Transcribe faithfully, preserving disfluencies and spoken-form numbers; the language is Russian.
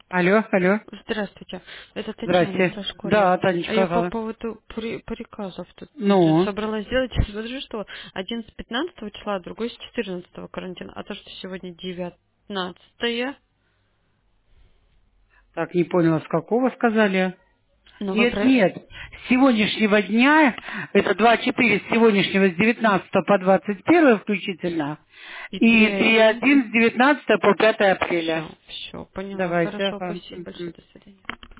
Алло, алло. Здравствуйте, это Татьяна в Здрасте. Рашкоре. Да, А я Танечка, по ага. поводу при- приказов тут Ну, собралась сделать. Смотрю, что один с пятнадцатого числа, а другой с четырнадцатого карантина. А то, что сегодня девятнадцатое, так, не поняла, с какого сказали? ну вы Нет, про... нет. С сегодняшнего дня, это два четыре с сегодняшнего, с девятнадцатого по двадцать первое включительно, И и три три один. один с девятнадцатого по пятое апреля. Все, все, поняла. Давайте, Хорошо, ага. спасибо большое, Мгм. до свидания.